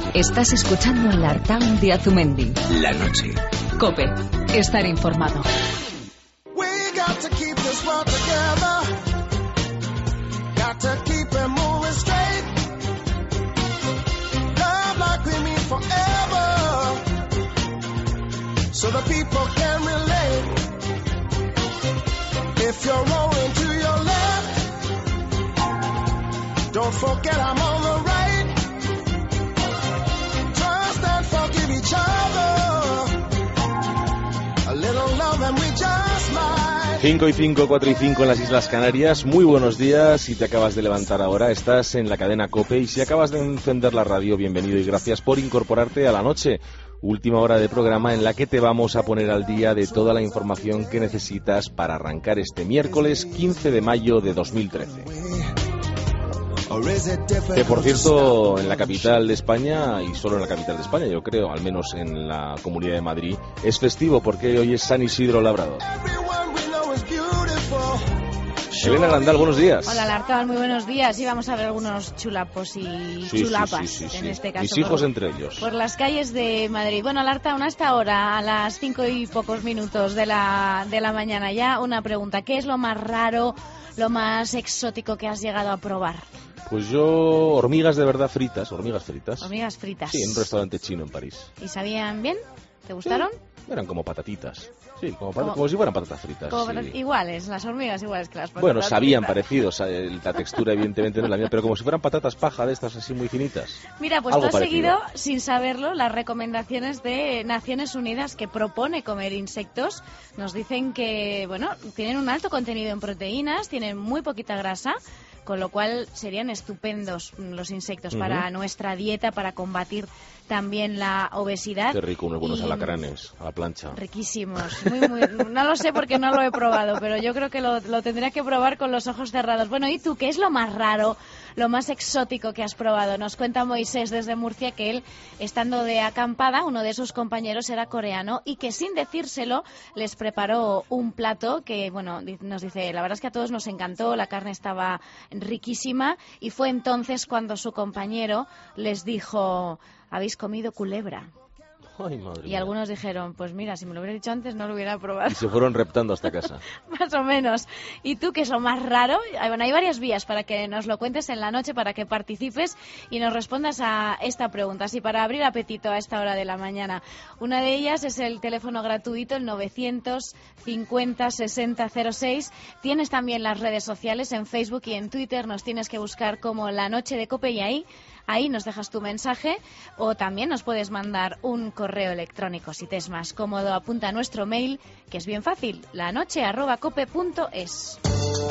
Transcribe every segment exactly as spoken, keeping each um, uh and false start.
Estás escuchando el Artaud de Azumendi. La noche. COPE. Estar informado. We got to keep this world together. Got to keep it moving straight. Love like we mean forever. So the people can relate. If you're rolling to your left, don't forget I'm on the right. Trust and forgive each other. A little love and we just might. cinco y cinco, cuatro y cinco en las Islas Canarias. Muy buenos días. Si te acabas de levantar ahora, estás en la cadena COPE. Y si acabas de encender la radio, bienvenido y gracias por incorporarte a la noche. Última hora de programa en la que te vamos a poner al día de toda la información que necesitas para arrancar este miércoles quince de mayo de dos mil trece. Que por cierto, en la capital de España, y solo en la capital de España, yo creo, al menos en la Comunidad de Madrid, es festivo porque hoy es San Isidro Labrador. Elena Landal, buenos días. Hola, Lartaud, muy buenos días. Y vamos a ver algunos chulapos y sí, chulapas, sí, sí, sí, en sí. este caso. Mis hijos por, entre ellos. Por las calles de Madrid. Bueno, Lartaud, hasta ahora, a las cinco y pocos minutos de la, de la mañana ya, una pregunta. ¿Qué es lo más raro, lo más exótico que has llegado a probar? Pues yo, hormigas de verdad fritas, hormigas fritas. Hormigas fritas. Sí, en un restaurante chino en París. ¿Y sabían bien? ¿Te gustaron? Sí, eran como patatitas. Sí, como, pat- Como- como si fueran patatas fritas. Como sí. patat- Iguales, las hormigas iguales que las patatas. Bueno, sabían fritas. parecidos, eh, la textura evidentemente no es la mía, pero como si fueran patatas paja de estas así muy finitas. Mira, pues Algo tú has parecido. seguido, sin saberlo, las recomendaciones de Naciones Unidas que propone comer insectos. Nos dicen que, bueno, tienen un alto contenido en proteínas, tienen muy poquita grasa, con lo cual serían estupendos los insectos Ujú. para nuestra dieta, para combatir también la obesidad. Qué rico, unos buenos Y- alacranes a la plancha. Riquísimos. Muy, muy, no lo sé porque no lo he probado, pero yo creo que lo, lo tendría que probar con los ojos cerrados. Bueno, ¿y tú qué es lo más raro, lo más exótico que has probado? Nos cuenta Moisés desde Murcia que él, estando de acampada, uno de sus compañeros era coreano y que sin decírselo les preparó un plato que, bueno, di- nos dice, la verdad es que a todos nos encantó, la carne estaba riquísima y fue entonces cuando su compañero les dijo, habéis comido culebra. Ay, madre Y mía. algunos dijeron, pues mira, si me lo hubiera dicho antes no lo hubiera probado. Y se fueron reptando hasta casa. Más o menos. ¿Y tú qué es lo más raro? Ah, Bueno, hay varias vías para que nos lo cuentes en la noche, para que participes y nos respondas a esta pregunta. Así, para abrir apetito a esta hora de la mañana. Una de ellas es el teléfono gratuito, el novecientos cincuenta sesenta cero seis. Tienes también las redes sociales en Facebook y en Twitter. Nos tienes que buscar como La Noche de COPE y ahí... Ahí nos dejas tu mensaje o también nos puedes mandar un correo electrónico. Si te es más cómodo, apunta a nuestro mail, que es bien fácil, lanoche arroba cope punto es.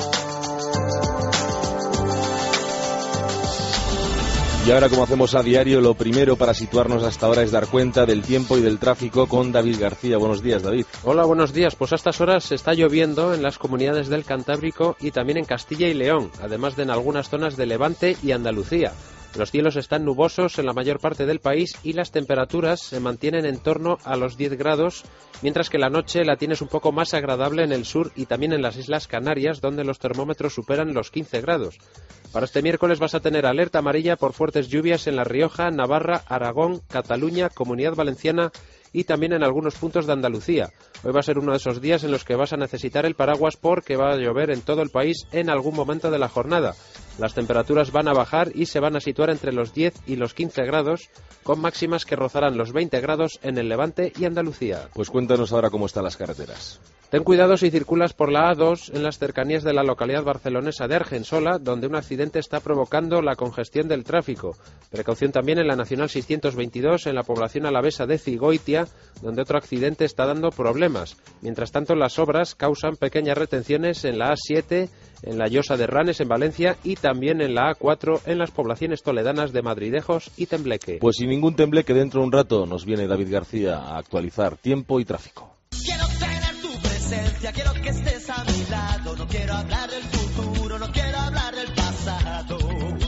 Y ahora, como hacemos a diario, lo primero para situarnos hasta ahora es dar cuenta del tiempo y del tráfico con David García. Buenos días, David. Hola, buenos días. Pues a estas horas está lloviendo en las comunidades del Cantábrico y también en Castilla y León, además de en algunas zonas de Levante y Andalucía. Los cielos están nubosos en la mayor parte del país y las temperaturas se mantienen en torno a los diez grados, mientras que la noche la tienes un poco más agradable en el sur y también en las Islas Canarias, donde los termómetros superan los quince grados. Para este miércoles vas a tener alerta amarilla por fuertes lluvias en La Rioja, Navarra, Aragón, Cataluña, Comunidad Valenciana y también en algunos puntos de Andalucía. Hoy va a ser uno de esos días en los que vas a necesitar el paraguas porque va a llover en todo el país en algún momento de la jornada. Las temperaturas van a bajar y se van a situar entre los diez y los quince grados, con máximas que rozarán los veinte grados en el Levante y Andalucía. Pues cuéntanos ahora cómo están las carreteras. Ten cuidado si circulas por la A dos en las cercanías de la localidad barcelonesa de Argensola, donde un accidente está provocando la congestión del tráfico. Precaución también en la Nacional seiscientos veintidós en la población alavesa de Cigoitia, donde otro accidente está dando problemas. Mientras tanto, las obras causan pequeñas retenciones en la A siete, en la Llosa de Ranes en Valencia y también en la A cuatro en las poblaciones toledanas de Madridejos y Tembleque. Pues sin ningún tembleque, dentro de un rato nos viene David García a actualizar tiempo y tráfico. Quiero tener tu presencia, quiero que estés a mi lado. No quiero hablar del futuro, no quiero hablar del pasado.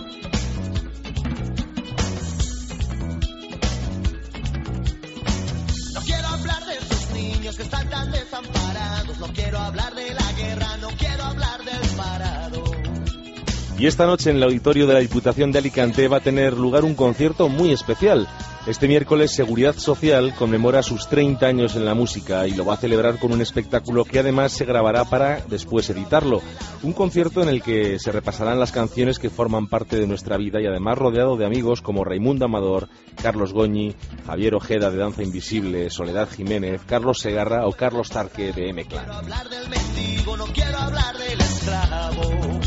No quiero hablar de esos niños que están tan desamparados. No quiero hablar de la guerra, no quiero hablar del parado. Y esta noche en el auditorio de la Diputación de Alicante va a tener lugar un concierto muy especial. Este miércoles Seguridad Social conmemora sus treinta años en la música y lo va a celebrar con un espectáculo que además se grabará para después editarlo. Un concierto en el que se repasarán las canciones que forman parte de nuestra vida y además rodeado de amigos como Raimundo Amador, Carlos Goñi, Javier Ojeda de Danza Invisible, Soledad Jiménez, Carlos Segarra o Carlos Tarque de M-Clan. No quiero hablar del mendigo, no quiero hablar del esclavo.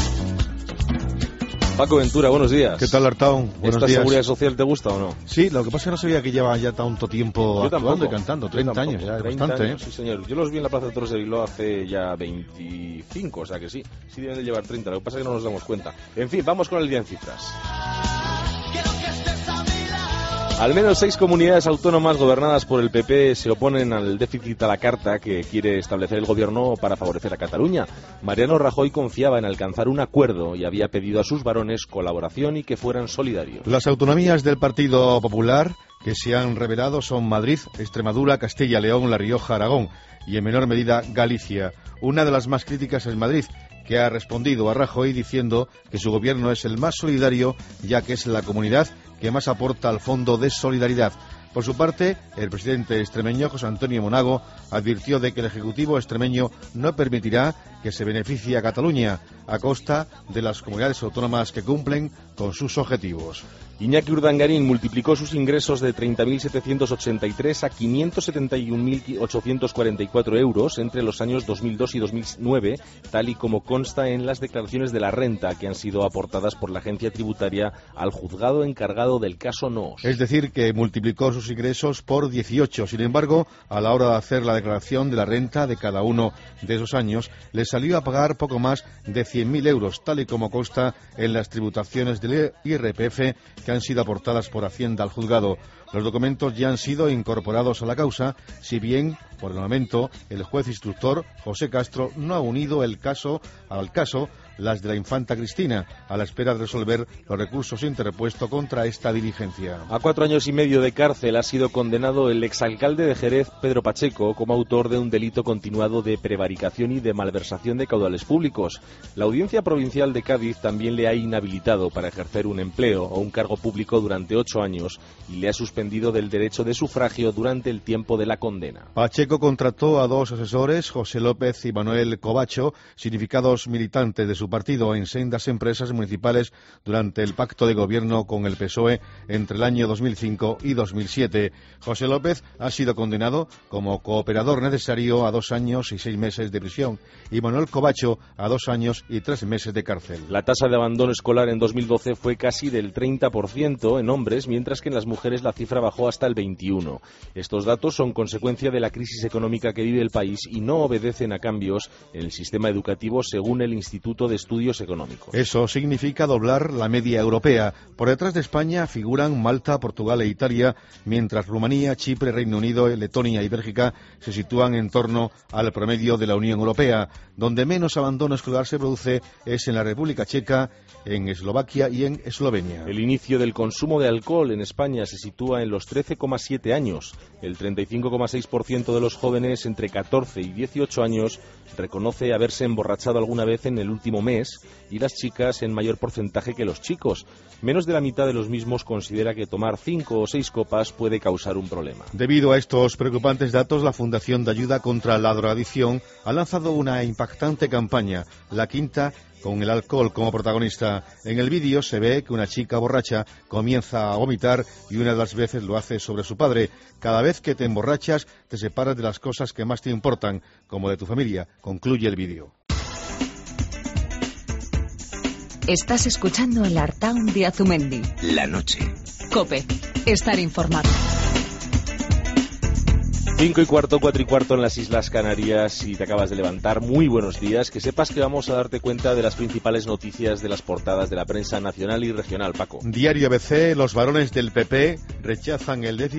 Paco Ventura, buenos días. ¿Qué tal, Artaun? Buenos ¿Esta días. Seguridad Social te gusta o no? Sí, lo que pasa es que no sabía que lleva ya tanto tiempo Yo actuando tampoco. y cantando. treinta años ya, es treinta bastante, años, ¿eh? sí, señor. Yo los vi en la Plaza de Toros de Bilbao hace ya veinticinco, o sea que sí. Sí deben de llevar treinta, lo que pasa es que no nos damos cuenta. En fin, vamos con el día en cifras. Quiero que estés a mi lado. Al menos seis comunidades autónomas gobernadas por el P P se oponen al déficit a la carta que quiere establecer el gobierno para favorecer a Cataluña. Mariano Rajoy confiaba en alcanzar un acuerdo y había pedido a sus varones colaboración y que fueran solidarios. Las autonomías del Partido Popular que se han revelado son Madrid, Extremadura, Castilla, León, La Rioja, Aragón y en menor medida Galicia. Una de las más críticas es Madrid, que ha respondido a Rajoy diciendo que su gobierno es el más solidario, ya que es la comunidad que más aporta al Fondo de Solidaridad. Por su parte, el presidente extremeño, José Antonio Monago, advirtió de que el Ejecutivo extremeño no permitirá que se beneficie a Cataluña a costa de las comunidades autónomas que cumplen con sus objetivos. Iñaki Urdangarín multiplicó sus ingresos de treinta mil setecientos ochenta y tres a quinientos setenta y un mil ochocientos cuarenta y cuatro euros entre los años dos mil dos y dos mil nueve, tal y como consta en las declaraciones de la renta que han sido aportadas por la agencia tributaria al juzgado encargado del caso Noos. Es decir, que multiplicó sus ingresos por dieciocho. Sin embargo, a la hora de hacer la declaración de la renta de cada uno de esos años, le salió a pagar poco más de cien mil euros, tal y como consta en las tributaciones del I R P F que han sido aportadas por Hacienda al juzgado. Los documentos ya han sido incorporados a la causa, si bien, por el momento, el juez instructor, José Castro, no ha unido el caso al caso las de la infanta Cristina, a la espera de resolver los recursos interpuestos contra esta diligencia. A cuatro años y medio de cárcel ha sido condenado el exalcalde de Jerez, Pedro Pacheco, como autor de un delito continuado de prevaricación y de malversación de caudales públicos. La Audiencia Provincial de Cádiz también le ha inhabilitado para ejercer un empleo o un cargo público durante ocho años y le ha suspendido del derecho de sufragio durante el tiempo de la condena. Pacheco contrató a dos asesores, José López y Manuel Covacho, significados militantes de su partido en sendas empresas municipales durante el pacto de gobierno con el P S O E entre el año dos mil cinco y dos mil siete. José López ha sido condenado como cooperador necesario a dos años y seis meses de prisión y Manuel Covacho a dos años y tres meses de cárcel. La tasa de abandono escolar en dos mil doce fue casi del treinta por ciento en hombres, mientras que en las mujeres la cifra bajó hasta el veintiuno por ciento. Estos datos son consecuencia de la crisis económica que vive el país y no obedecen a cambios en el sistema educativo, según el Instituto de Estudios Económicos. Eso significa doblar la media europea. Por detrás de España figuran Malta, Portugal e Italia, mientras Rumanía, Chipre, Reino Unido, Letonia y Bélgica se sitúan en torno al promedio de la Unión Europea. Donde menos abandono escolar se produce es en la República Checa, en Eslovaquia y en Eslovenia. El inicio del consumo de alcohol en España se sitúa en los trece coma siete años. El treinta y cinco coma seis por ciento de los jóvenes entre catorce y dieciocho años reconoce haberse emborrachado alguna vez en el último mes y las chicas en mayor porcentaje que los chicos. Menos de la mitad de los mismos considera que tomar cinco o seis copas puede causar un problema. Debido a estos preocupantes datos, la Fundación de Ayuda contra la Drogadicción ha lanzado una impactante campaña, La Quinta, con el alcohol como protagonista. En el vídeo se ve que una chica borracha comienza a vomitar y una de las veces lo hace sobre su padre. Cada vez que te emborrachas, te separas de las cosas que más te importan, como de tu familia, concluye el vídeo. Estás escuchando el Artaun de Azumendi. La noche. COPE. Estar informado. Cinco y cuarto, cuatro y cuarto en las Islas Canarias. Si te acabas de levantar, muy buenos días. Que sepas que vamos a darte cuenta de las principales noticias de las portadas de la prensa nacional y regional, Paco. Diario A B C, los varones del P P rechazan el déficit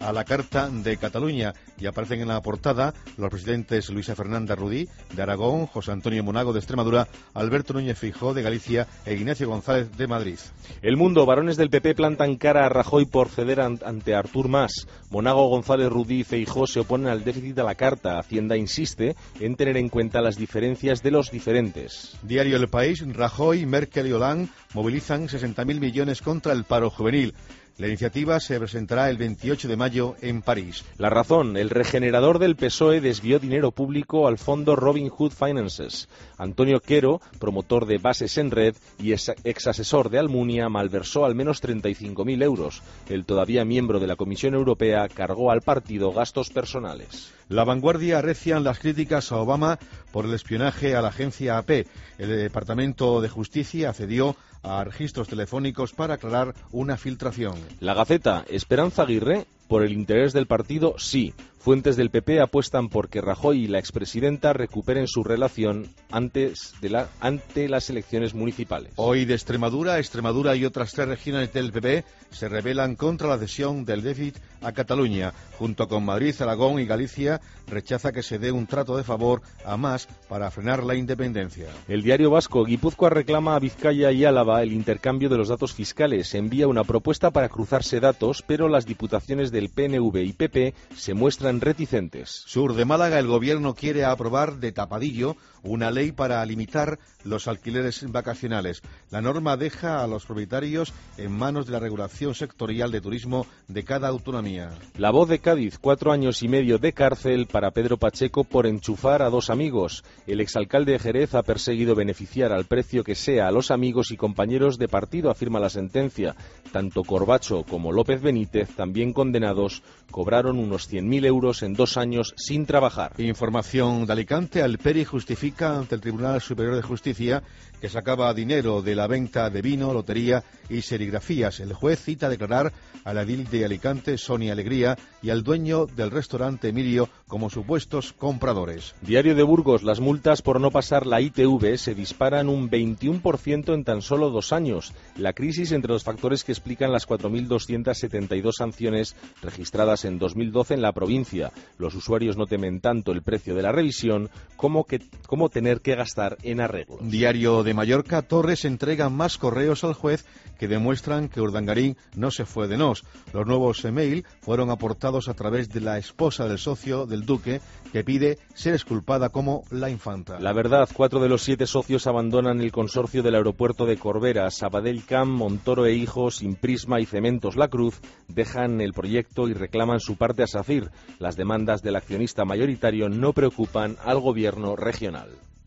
a la Carta de Cataluña y aparecen en la portada los presidentes Luisa Fernanda Rudí de Aragón, José Antonio Monago de Extremadura, Alberto Núñez Feijóo de Galicia e Ignacio González de Madrid. El Mundo, varones del P P plantan cara a Rajoy por ceder ante Artur Mas. Monago, González, Rudí y Feijóo se oponen al déficit a la Carta. Hacienda insiste en tener en cuenta las diferencias de los diferentes. Diario El País, Rajoy, Merkel y Hollande movilizan sesenta mil millones contra el paro juvenil. La iniciativa se presentará el veintiocho de mayo en París. La Razón, el regenerador del P S O E desvió dinero público al fondo Robin Hood Finances. Antonio Quero, promotor de Bases en Red y ex asesor de Almunia, malversó al menos treinta y cinco mil euros. El todavía miembro de la Comisión Europea cargó al partido gastos personales. La Vanguardia arrecian las críticas a Obama por el espionaje a la agencia A P. El Departamento de Justicia accedió a registros telefónicos para aclarar una filtración. La Gaceta, Esperanza Aguirre, por el interés del partido, sí. Fuentes del P P apuestan por que Rajoy y la expresidenta recuperen su relación antes de la, ante las elecciones municipales. Hoy de Extremadura, Extremadura y otras tres regiones del P P se rebelan contra la cesión del déficit a Cataluña. Junto con Madrid, Aragón y Galicia, rechaza que se dé un trato de favor a Mas para frenar la independencia. El Diario Vasco, Guipúzcoa reclama a Vizcaya y Álava el intercambio de los datos fiscales. Envía una propuesta para cruzarse datos, pero las diputaciones del P N V y P P se muestran reticentes. Sur de Málaga, el gobierno quiere aprobar de tapadillo una ley para limitar los alquileres vacacionales. La norma deja a los propietarios en manos de la regulación sectorial de turismo de cada autonomía. La Voz de Cádiz, cuatro años y medio de cárcel para Pedro Pacheco por enchufar a dos amigos. El exalcalde de Jerez ha perseguido beneficiar al precio que sea a los amigos y compañeros de partido, afirma la sentencia. Tanto Corbacho como López Benítez, también condenados, cobraron unos cien mil euros en dos años sin trabajar. Información de Alicante, Alperi justifica ante el Tribunal Superior de Justicia que sacaba dinero de la venta de vino, lotería y serigrafías. El juez cita a declarar a la edil de Alicante, Sonia Alegría, y al dueño del restaurante Emilio como supuestos compradores. Diario de Burgos, las multas por no pasar la I T V se disparan un veintiuno por ciento en tan solo dos años. La crisis entre los factores que explican las cuatro mil doscientas setenta y dos sanciones registradas en dos mil doce en la provincia. Los usuarios no temen tanto el precio de la revisión como, que, como tener que gastar en arreglos. Diario de Mallorca, Torres entrega más correos al juez que demuestran que Urdangarín no se fue de nos. Los nuevos email fueron aportados a través de la esposa del socio del duque, que pide ser exculpada como la infanta. La verdad, cuatro de los siete socios abandonan el consorcio del aeropuerto de Corbera. Sabadell Camp, Montoro e Hijos, Imprisma y Cementos La Cruz dejan el proyecto y reclaman su parte a SACIR. Las demandas del accionista mayoritario no preocupan al gobierno regional.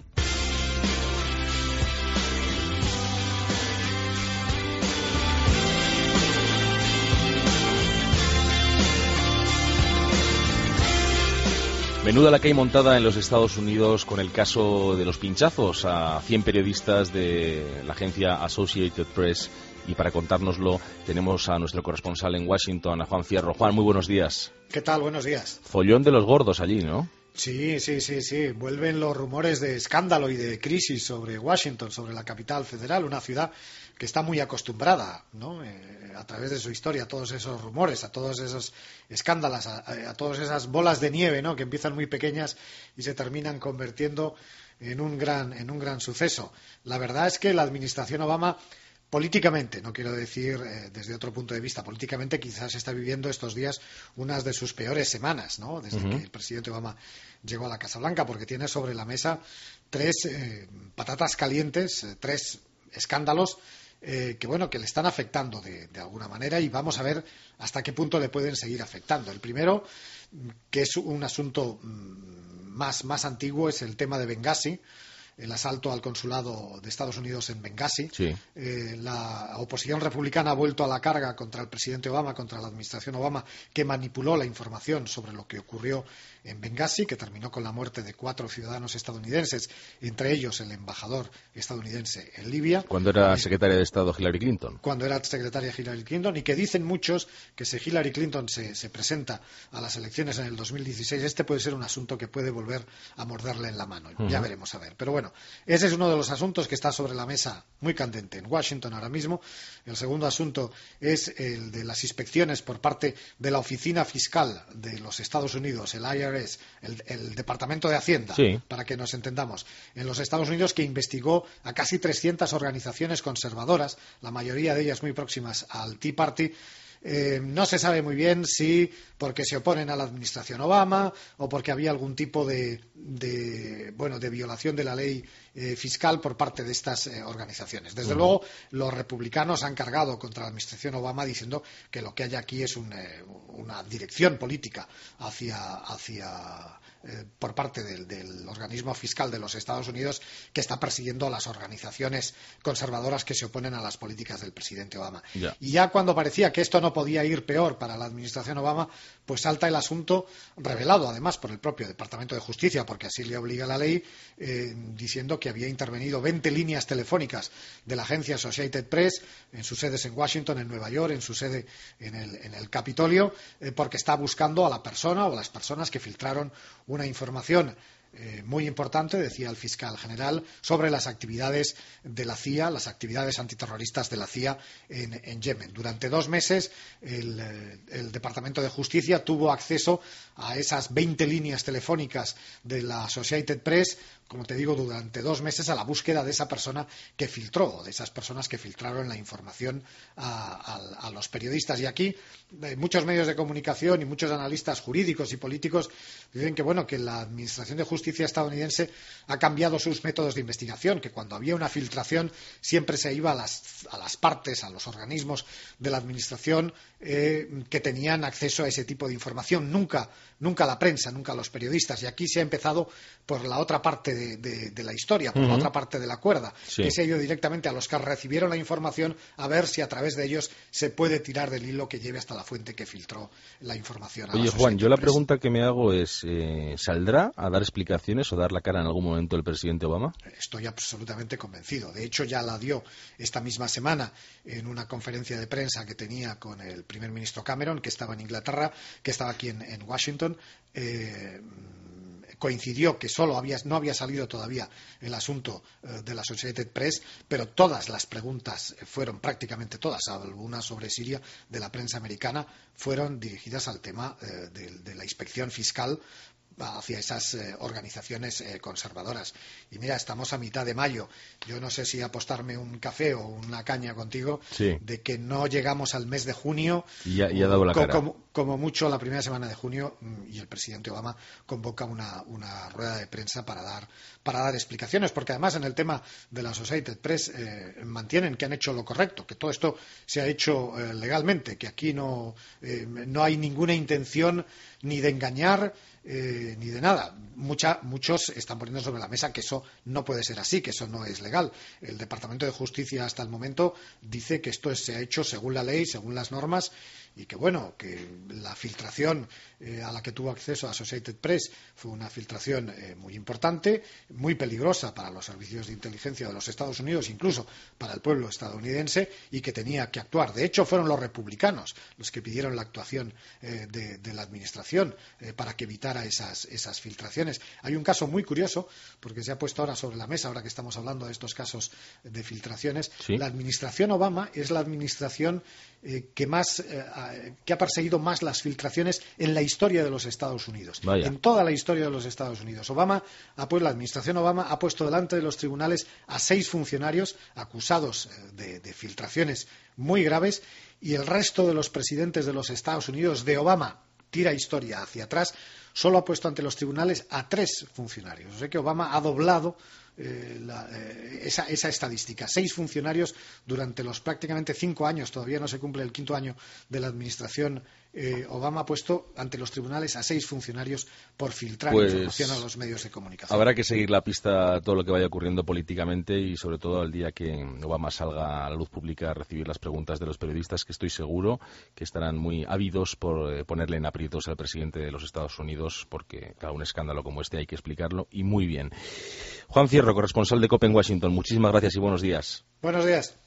Menuda la que hay montada en los Estados Unidos con el caso de los pinchazos a cien periodistas de la agencia Associated Press. Y para contárnoslo tenemos a nuestro corresponsal en Washington, a Juan Fierro. Juan, muy buenos días. ¿Qué tal? Buenos días. Follón de los gordos allí, ¿no? Sí, sí, sí, sí. Vuelven los rumores de escándalo y de crisis sobre Washington, sobre la capital federal, una ciudad que está muy acostumbrada, ¿no? Eh, a través de su historia, a todos esos rumores, a todos esos escándalos, a, a todas esas bolas de nieve, ¿no? Que empiezan muy pequeñas y se terminan convirtiendo en un gran, en un gran suceso. La verdad es que la administración Obama, políticamente, no quiero decir eh, desde otro punto de vista, políticamente quizás está viviendo estos días unas de sus peores semanas, ¿no? Desde uh-huh. que el presidente Obama llegó a la Casa Blanca, porque tiene sobre la mesa tres eh, patatas calientes, eh, tres escándalos eh, que, bueno, que le están afectando de, de alguna manera, y vamos a ver hasta qué punto le pueden seguir afectando. El primero, que es un asunto mm, más, más antiguo, es el tema de Benghazi, el asalto al consulado de Estados Unidos en Benghazi. Sí. Eh, la oposición republicana ha vuelto a la carga contra el presidente Obama, contra la administración Obama, que manipuló la información sobre lo que ocurrió en Benghazi, que terminó con la muerte de cuatro ciudadanos estadounidenses, entre ellos el embajador estadounidense en Libia. Cuando era eh, secretaria de Estado Hillary Clinton. Cuando era secretaria Hillary Clinton, y que dicen muchos que si Hillary Clinton se, se presenta a las elecciones en el dos mil dieciséis, este puede ser un asunto que puede volver a morderle en la mano. Uh-huh. Ya veremos a ver. Pero bueno, bueno, ese es uno de los asuntos que está sobre la mesa muy candente en Washington ahora mismo. El segundo asunto es el de las inspecciones por parte de la Oficina Fiscal de los Estados Unidos, el I R S, el, el Departamento de Hacienda, sí, para que nos entendamos, en los Estados Unidos, que investigó a casi trescientas organizaciones conservadoras, la mayoría de ellas muy próximas al Tea Party. Eh, no se sabe muy bien si porque se oponen a la administración Obama o porque había algún tipo de, de, bueno, de violación de la ley eh, fiscal por parte de estas eh, organizaciones. Desde uh-huh. luego, los republicanos han cargado contra la administración Obama diciendo que lo que hay aquí es un, eh, una dirección política hacia, hacia eh, por parte del, del organismo fiscal de los Estados Unidos que está persiguiendo a las organizaciones conservadoras que se oponen a las políticas del presidente Obama. Yeah. Y ya cuando parecía que esto no podía ir peor para la administración Obama, pues salta el asunto revelado además por el propio Departamento de Justicia, porque así le obliga la ley, eh, diciendo que había intervenido veinte líneas telefónicas de la agencia Associated Press en sus sedes en Washington, en Nueva York, en su sede en el, en el Capitolio, eh, porque está buscando a la persona o las personas que filtraron una información Eh, muy importante, decía el fiscal general, sobre las actividades de la C I A, las actividades antiterroristas de la C I A en, en Yemen. Durante dos meses el, el Departamento de Justicia tuvo acceso a esas veinte líneas telefónicas de la Associated Press, como te digo, durante dos meses a la búsqueda de esa persona que filtró, de esas personas que filtraron la información a, a, a los periodistas. Y aquí eh, muchos medios de comunicación y muchos analistas jurídicos y políticos dicen que, bueno, que la Administración de Justicia estadounidense ha cambiado sus métodos de investigación, que cuando había una filtración siempre se iba a las, a las partes, a los organismos de la Administración eh, que tenían acceso a ese tipo de información, nunca, nunca a la prensa, nunca a los periodistas. Y aquí se ha empezado por la otra parte de, de, de la historia, por uh-huh. la otra parte de la cuerda, sí. que se ha ido directamente a los que recibieron la información a ver si a través de ellos se puede tirar del hilo que lleve hasta la fuente que filtró la información. Oye, Juan, yo la pregunta que me hago es, eh, ¿saldrá a dar explicaciones o dar la cara en algún momento el presidente Obama? Estoy absolutamente convencido. De hecho, ya la dio esta misma semana en una conferencia de prensa que tenía con el primer ministro Cameron, que estaba en Inglaterra, que estaba aquí en, en Washington. Eh, coincidió que solo había, no había salido todavía el asunto eh, de la Associated Press, pero todas las preguntas fueron, prácticamente todas, algunas sobre Siria, de la prensa americana, fueron dirigidas al tema eh, de, de la inspección fiscal hacia esas eh, organizaciones eh, conservadoras. Y mira, estamos a mitad de mayo. Yo no sé si apostarme un café o una caña contigo, sí. de que no llegamos al mes de junio y ya, y ha dado la co- cara. Como, como mucho la primera semana de junio, y el presidente Obama convoca una, una rueda de prensa para dar, para dar explicaciones, porque además en el tema de la Associated Press eh, mantienen que han hecho lo correcto, que todo esto se ha hecho eh, legalmente, que aquí no, eh, no hay ninguna intención ni de engañar Eh, ni de nada. Mucha, muchos están poniendo sobre la mesa que eso no puede ser así, que eso no es legal. El Departamento de Justicia hasta el momento dice que esto se ha hecho según la ley, según las normas, y que bueno, que la filtración eh, a la que tuvo acceso Associated Press fue una filtración eh, muy importante, muy peligrosa para los servicios de inteligencia de los Estados Unidos, incluso para el pueblo estadounidense, y que tenía que actuar. De hecho, fueron los republicanos los que pidieron la actuación eh, de, de la administración eh, para que evitara esas, esas filtraciones. Hay un caso muy curioso, porque se ha puesto ahora sobre la mesa, ahora que estamos hablando de estos casos de filtraciones. ¿Sí? La administración Obama es la administración eh, que más eh, que ha perseguido más las filtraciones en la historia de los Estados Unidos. Vaya. En toda la historia de los Estados Unidos. Obama ha, pues, la administración Obama ha puesto delante de los tribunales a seis funcionarios acusados de, de filtraciones muy graves, y el resto de los presidentes de los Estados Unidos de Obama, tira historia hacia atrás, solo ha puesto ante los tribunales a tres funcionarios. O sea que Obama ha doblado eh, la, eh, esa, esa estadística. Seis funcionarios durante los prácticamente cinco años, todavía no se cumple el quinto año de la administración eh, Obama, ha puesto ante los tribunales a seis funcionarios por filtrar pues información a los medios de comunicación. Habrá que seguir la pista, todo lo que vaya ocurriendo políticamente, y sobre todo al día que Obama salga a la luz pública a recibir las preguntas de los periodistas, que estoy seguro que estarán muy ávidos por eh, ponerle en aprietos al presidente de los Estados Unidos, porque cada un escándalo como este hay que explicarlo, y muy bien. Juan Fierro, corresponsal de COPE en Washington, muchísimas gracias y buenos días. Buenos días.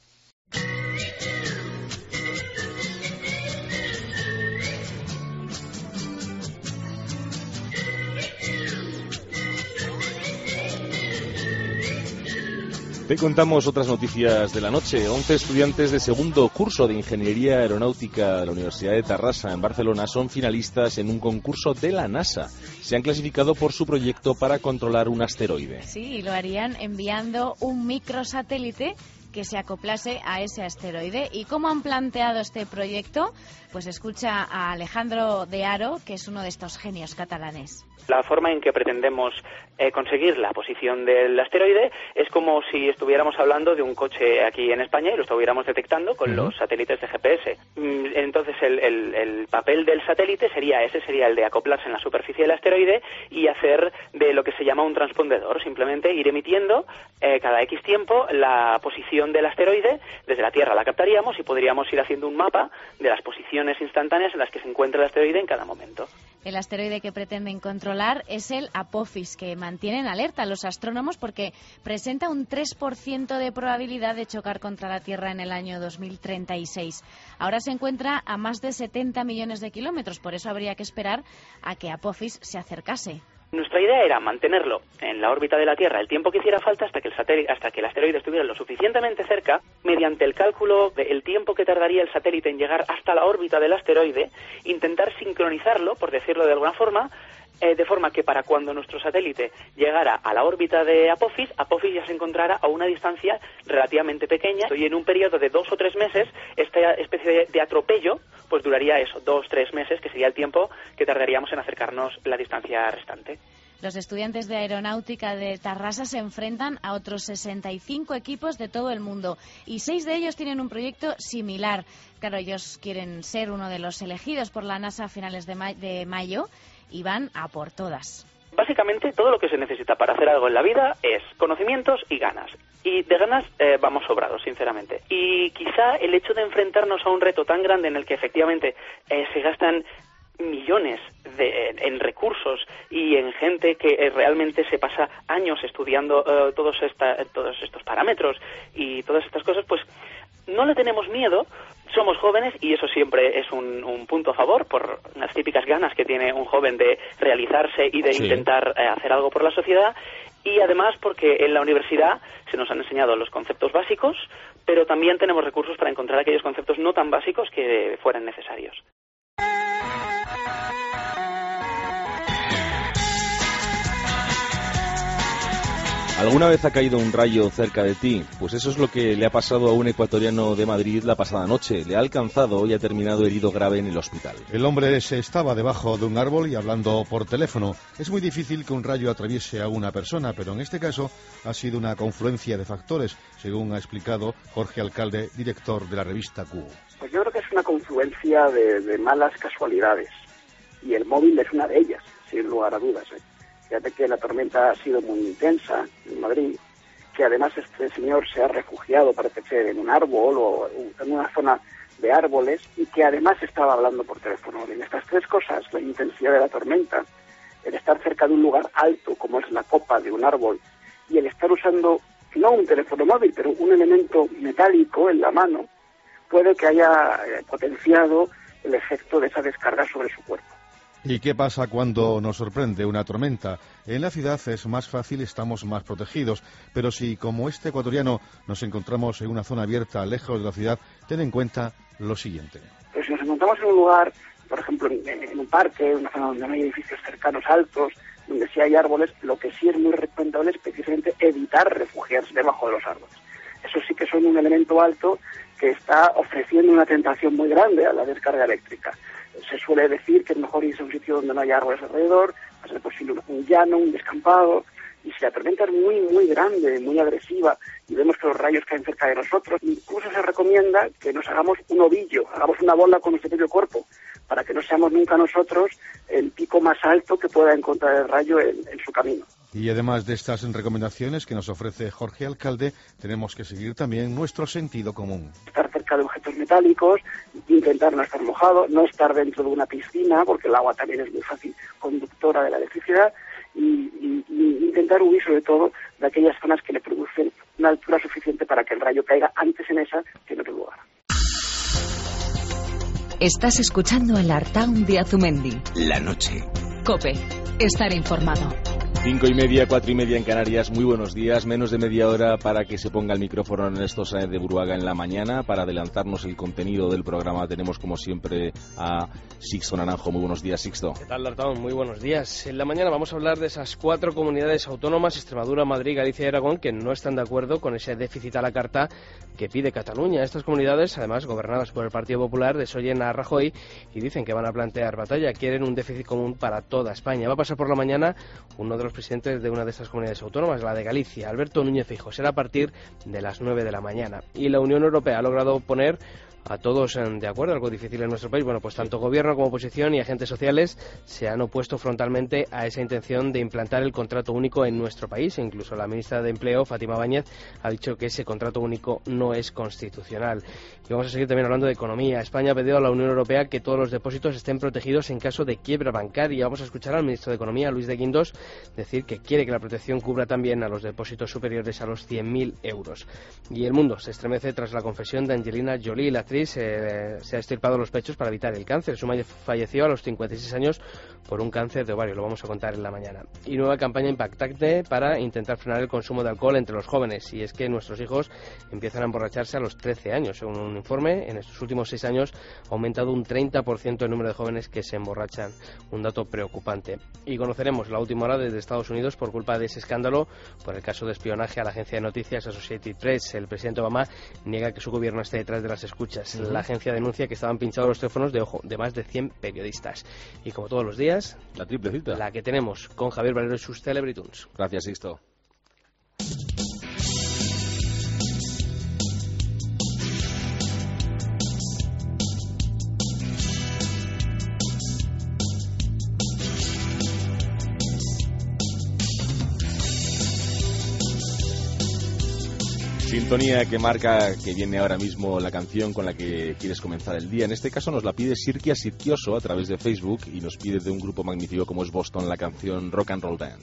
Te contamos otras noticias de la noche. once estudiantes de segundo curso de Ingeniería Aeronáutica de la Universidad de Tarrasa, en Barcelona, son finalistas en un concurso de la NASA. Se han clasificado por su proyecto para controlar un asteroide. Sí, y lo harían enviando un microsatélite que se acoplase a ese asteroide. ¿Y cómo han planteado este proyecto? Pues escucha a Alejandro de Haro, que es uno de estos genios catalanes. La forma en que pretendemos eh, conseguir la posición del asteroide es como si estuviéramos hablando de un coche aquí en España y lo estuviéramos detectando con uh-huh. los satélites de G P S. Entonces el, el, el papel del satélite sería ese, sería el de acoplarse en la superficie del asteroide y hacer de lo que se llama un transpondedor, simplemente ir emitiendo eh, cada X tiempo la posición del asteroide. Desde la Tierra la captaríamos y podríamos ir haciendo un mapa de las posiciones instantáneas en las que se encuentra el asteroide en cada momento. El asteroide que pretenden controlar es el Apophis, que mantienen alerta a los astrónomos porque presenta un tres por ciento de probabilidad de chocar contra la Tierra en el año dos mil treinta y seis. Ahora se encuentra a más de setenta millones de kilómetros, por eso habría que esperar a que Apophis se acercase. Nuestra idea era mantenerlo en la órbita de la Tierra el tiempo que hiciera falta hasta que el satélite, hasta que el asteroide estuviera lo suficientemente cerca, mediante el cálculo del tiempo que tardaría el satélite en llegar hasta la órbita del asteroide, intentar sincronizarlo, por decirlo de alguna forma, eh, de forma que para cuando nuestro satélite llegara a la órbita de Apophis, Apophis ya se encontrara a una distancia relativamente pequeña, y en un periodo de dos o tres meses, esta especie de, de atropello pues duraría eso, dos, tres meses, que sería el tiempo que tardaríamos en acercarnos la distancia restante. Los estudiantes de aeronáutica de Tarrasa se enfrentan a otros sesenta y cinco equipos de todo el mundo y seis de ellos tienen un proyecto similar. Claro, ellos quieren ser uno de los elegidos por la NASA a finales de, ma- de mayo y van a por todas. Básicamente, todo lo que se necesita para hacer algo en la vida es conocimientos y ganas. Y de ganas eh, vamos sobrados, sinceramente. Y quizá el hecho de enfrentarnos a un reto tan grande en el que efectivamente eh, se gastan millones de, en recursos y en gente que eh, realmente se pasa años estudiando eh, todos, esta, todos estos parámetros y todas estas cosas, pues no le tenemos miedo. Somos jóvenes y eso siempre es un, un punto a favor por las típicas ganas que tiene un joven de realizarse y de sí. intentar eh, hacer algo por la sociedad, y además porque en la universidad se nos han enseñado los conceptos básicos, pero también tenemos recursos para encontrar aquellos conceptos no tan básicos que fueran necesarios. ¿Alguna vez ha caído un rayo cerca de ti? Pues eso es lo que le ha pasado a un ecuatoriano de Madrid la pasada noche. Le ha alcanzado y ha terminado herido grave en el hospital. El hombre se estaba debajo de un árbol y hablando por teléfono. Es muy difícil que un rayo atraviese a una persona, pero en este caso ha sido una confluencia de factores, según ha explicado Jorge Alcalde, director de la revista Q. Pues yo creo que es una confluencia de, de malas casualidades, y el móvil es una de ellas, sin lugar a dudas, ¿eh? Fíjate que la tormenta ha sido muy intensa en Madrid, que además este señor se ha refugiado, parece ser, en un árbol o en una zona de árboles, y que además estaba hablando por teléfono. En estas tres cosas, la intensidad de la tormenta, el estar cerca de un lugar alto, como es la copa de un árbol, y el estar usando, no un teléfono móvil, pero un elemento metálico en la mano, puede que haya potenciado el efecto de esa descarga sobre su cuerpo. ¿Y qué pasa cuando nos sorprende una tormenta? En la ciudad es más fácil, estamos más protegidos, pero si, como este ecuatoriano, nos encontramos en una zona abierta, lejos de la ciudad, ten en cuenta lo siguiente. Pues si nos encontramos en un lugar, por ejemplo, en, en un parque, una zona donde no hay edificios cercanos altos, donde sí hay árboles, lo que sí es muy recomendable es precisamente evitar refugiarse debajo de los árboles. Eso sí que son un elemento alto que está ofreciendo una tentación muy grande a la descarga eléctrica. Se suele decir que es mejor irse a un sitio donde no haya árboles alrededor, a ser posible un llano, un descampado, y si la tormenta es muy, muy grande, muy agresiva, y vemos que los rayos caen cerca de nosotros, incluso se recomienda que nos hagamos un ovillo, hagamos una bola con nuestro propio cuerpo, para que no seamos nunca nosotros el pico más alto que pueda encontrar el rayo en, en su camino. Y además de estas recomendaciones que nos ofrece Jorge Alcalde, tenemos que seguir también nuestro sentido común. Estar cerca de objetos metálicos, intentar no estar mojado, no estar dentro de una piscina, porque el agua también es muy fácil conductora de la electricidad, y, y, y intentar huir sobre todo de aquellas zonas que le producen una altura suficiente para que el rayo caiga antes en esa que en otro lugar. Estás escuchando el Artaun de Azumendi. La noche. COPE. Estar informado. Cinco y media, cuatro y media en Canarias. Muy buenos días. Menos de media hora para que se ponga el micrófono en Ernesto Sáenz de Buruaga en la mañana. Para adelantarnos el contenido del programa tenemos como siempre a Sixto Naranjo. Muy buenos días, Sixto. ¿Qué tal, Lartaón? Muy buenos días. En la mañana vamos a hablar de esas cuatro comunidades autónomas, Extremadura, Madrid, Galicia y Aragón, que no están de acuerdo con ese déficit a la carta que pide Cataluña. Estas comunidades, además gobernadas por el Partido Popular, desoyen a Rajoy y dicen que van a plantear batalla. Quieren un déficit común para toda España. Va a pasar por la mañana uno de los presidentes de una de estas comunidades autónomas, la de Galicia, Alberto Núñez Feijóo. Será a partir de las nueve de la mañana. Y la Unión Europea ha logrado poner a todos de acuerdo, algo difícil en nuestro país. Bueno, pues tanto gobierno como oposición y agentes sociales se han opuesto frontalmente a esa intención de implantar el contrato único en nuestro país. E incluso la ministra de Empleo, Fátima Báñez, ha dicho que ese contrato único no es constitucional. Y vamos a seguir también hablando de economía. España ha pedido a la Unión Europea que todos los depósitos estén protegidos en caso de quiebra bancaria. Vamos a escuchar al ministro de Economía, Luis de Guindos, decir que quiere que la protección cubra también a los depósitos superiores a los cien mil euros. Y el mundo se estremece tras la confesión de Angelina Jolie. La actriz eh, se ha extirpado los pechos para evitar el cáncer. Su madre falleció a los cincuenta y seis años por un cáncer de ovario. Lo vamos a contar en la mañana. Y nueva campaña impactante para intentar frenar el consumo de alcohol entre los jóvenes. Y es que nuestros hijos empiezan a emborracharse a los trece años. Según un informe, en estos últimos seis años ha aumentado un treinta por ciento el número de jóvenes que se emborrachan. Un dato preocupante. Y conoceremos la última hora desde Estados Unidos por culpa de ese escándalo por el caso de espionaje a la agencia de noticias Associated Press. El presidente Obama niega que su gobierno esté detrás de las escuchas. Uh-huh. La agencia denuncia que estaban pinchados los teléfonos de ojo de más de cien periodistas. Y como todos los días, la triple cita, la que tenemos con Javier Valero y sus Celebrity Tunes. Gracias, Sixto. Sintonía que marca que viene ahora mismo la canción con la que quieres comenzar el día. En este caso nos la pide Sirkia Sirkioso a través de Facebook y nos pide de un grupo magnífico como es Boston la canción Rock and Roll Band.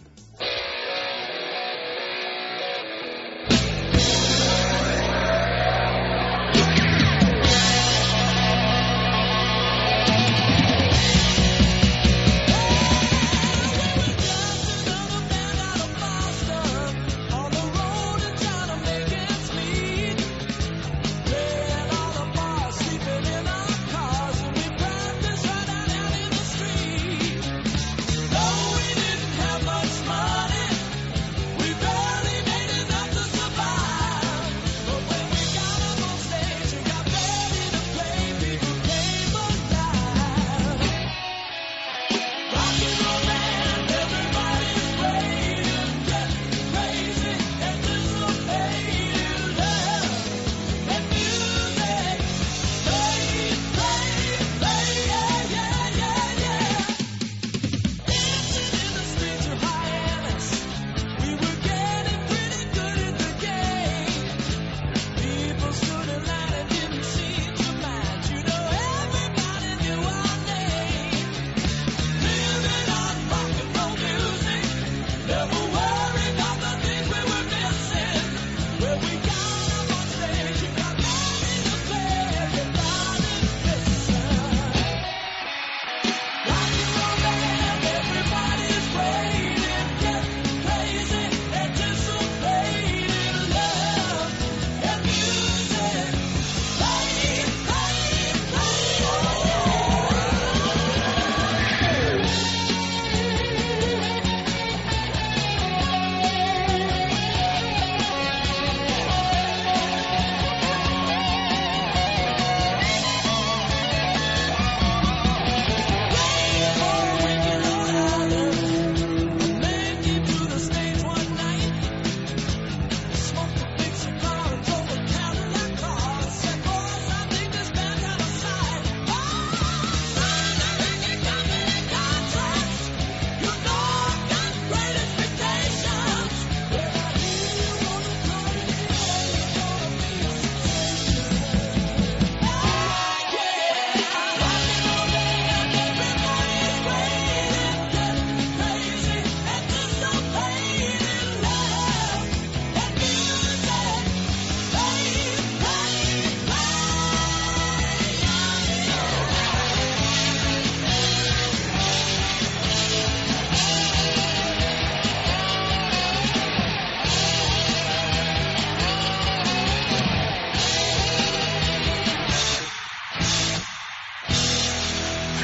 Smile.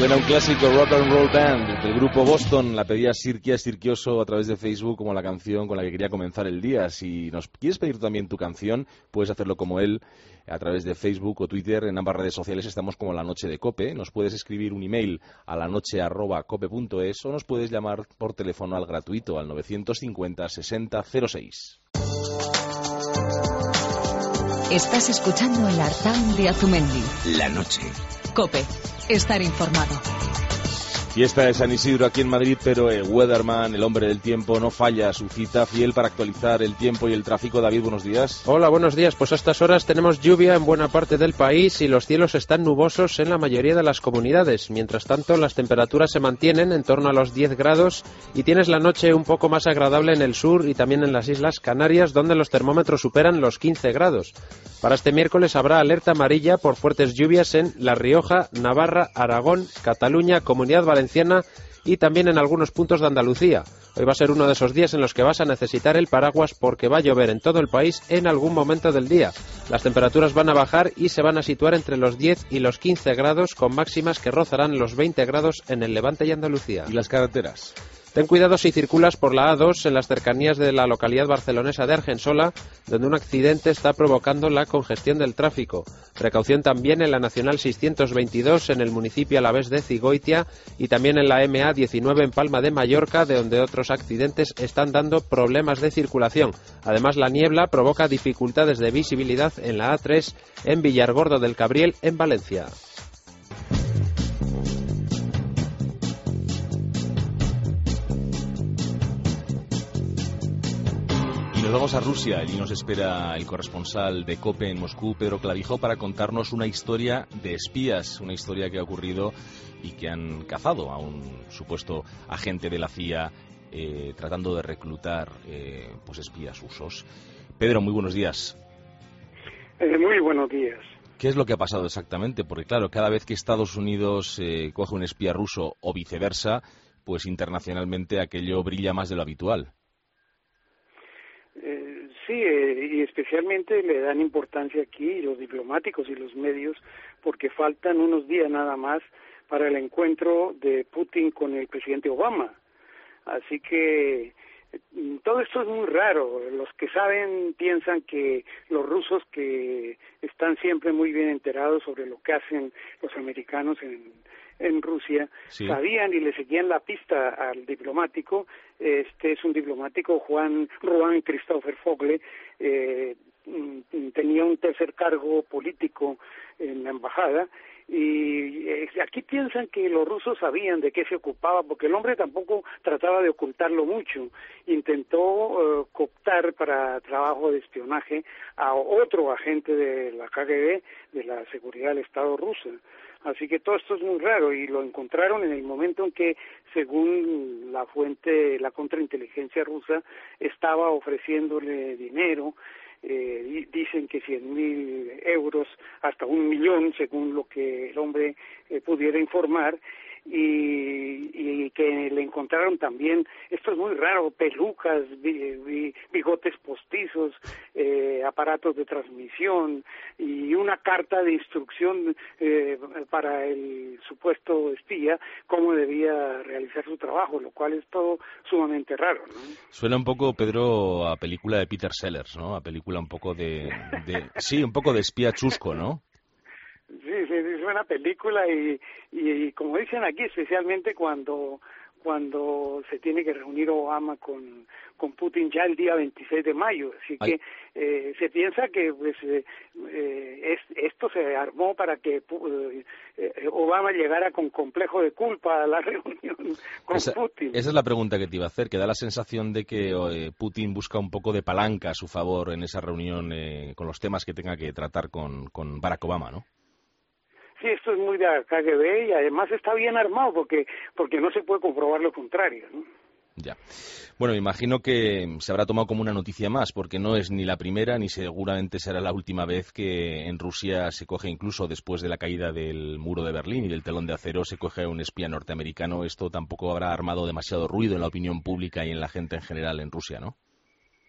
Suena un clásico Rock and Roll Band del grupo Boston. La pedía Sirkia Sirkioso a través de Facebook como la canción con la que quería comenzar el día. Si nos quieres pedir también tu canción, puedes hacerlo como él a través de Facebook o Twitter. En ambas redes sociales estamos como La Noche de Cope. Nos puedes escribir un email a lanoche arroba cope punto es o nos puedes llamar por teléfono al gratuito al novecientos cincuenta sesenta cero seis. Estás escuchando el Artaun de Azumendi. La noche. Cope. Estar informado. Fiesta de San Isidro aquí en Madrid, pero el Weatherman, el hombre del tiempo, no falla a su cita, fiel para actualizar el tiempo y el tráfico. David, buenos días. Hola, buenos días. Pues a estas horas tenemos lluvia en buena parte del país y los cielos están nubosos en la mayoría de las comunidades. Mientras tanto, las temperaturas se mantienen en torno a los diez grados y tienes la noche un poco más agradable en el sur y también en las Islas Canarias, donde los termómetros superan los quince grados. Para este miércoles habrá alerta amarilla por fuertes lluvias en La Rioja, Navarra, Aragón, Cataluña, Comunidad Valenciana y también en algunos puntos de Andalucía. Hoy va a ser uno de esos días en los que vas a necesitar el paraguas porque va a llover en todo el país en algún momento del día. Las temperaturas van a bajar y se van a situar entre los diez y los quince grados, con máximas que rozarán los veinte grados en el Levante y Andalucía. ¿Y las carreteras? Ten cuidado si circulas por la A dos en las cercanías de la localidad barcelonesa de Argensola, donde un accidente está provocando la congestión del tráfico. Precaución también en la Nacional seiscientos veintidós en el municipio alavés de Cigoitia y también en la M A diecinueve en Palma de Mallorca, de donde otros accidentes están dando problemas de circulación. Además, la niebla provoca dificultades de visibilidad en la A tres en Villargordo del Cabriel, en Valencia. Nos vamos a Rusia. Allí nos espera el corresponsal de COPE en Moscú, Pedro Clavijo, para contarnos una historia de espías, una historia que ha ocurrido y que han cazado a un supuesto agente de la C I A eh, tratando de reclutar eh, pues espías rusos. Pedro, muy buenos días. Eh, muy buenos días. ¿Qué es lo que ha pasado exactamente? Porque claro, cada vez que Estados Unidos eh, coge un espía ruso o viceversa, pues internacionalmente aquello brilla más de lo habitual. Eh, sí, eh, y especialmente le dan importancia aquí los diplomáticos y los medios, porque faltan unos días nada más para el encuentro de Putin con el presidente Obama. Así que eh, todo esto es muy raro. Los que saben piensan que los rusos, que están siempre muy bien enterados sobre lo que hacen los americanos en en Rusia, sí, sabían y le seguían la pista al diplomático. Este es un diplomático, Juan Juan Christopher Fogle, eh, tenía un tercer cargo político en la embajada, y eh, aquí piensan que los rusos sabían de qué se ocupaba, porque el hombre tampoco trataba de ocultarlo mucho. Intentó eh, cooptar para trabajo de espionaje a otro agente de la K G B, de la Seguridad del Estado rusa. Así que todo esto es muy raro, y lo encontraron en el momento en que, según la fuente, la contrainteligencia rusa, estaba ofreciéndole dinero. Eh, dicen que cien mil euros hasta un millón, según lo que el hombre eh, pudiera informar, y, y que le encontraron también, esto es muy raro, pelucas, bigotes postizos, eh, aparatos de transmisión y una carta de instrucción eh, para el supuesto espía cómo debía realizar su trabajo, lo cual es todo sumamente raro, ¿no? Suena un poco, Pedro, a película de Peter Sellers, ¿no? A película un poco de, de sí, un poco de espía chusco, ¿no? Sí, sí, es una película, y, y, y como dicen aquí, especialmente cuando cuando se tiene que reunir Obama con, con Putin ya el día veintiséis de mayo. Así Ay. que eh, se piensa que pues eh, eh, es, esto se armó para que eh, Obama llegara con complejo de culpa a la reunión con esa, Putin. Esa es la pregunta que te iba a hacer, que da la sensación de que eh, Putin busca un poco de palanca a su favor en esa reunión eh, con los temas que tenga que tratar con, con Barack Obama, ¿no? Sí, esto es muy de K G B, y además está bien armado porque porque no se puede comprobar lo contrario, ¿no? Ya. Bueno, me imagino que se habrá tomado como una noticia más, porque no es ni la primera ni seguramente será la última vez que en Rusia se coge, incluso después de la caída del muro de Berlín y del telón de acero, se coge a un espía norteamericano. Esto tampoco habrá armado demasiado ruido en la opinión pública y en la gente en general en Rusia, ¿no?